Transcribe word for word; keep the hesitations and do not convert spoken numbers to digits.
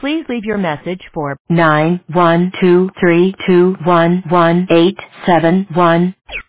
Please leave your message for nine one two three two one one eight seven one.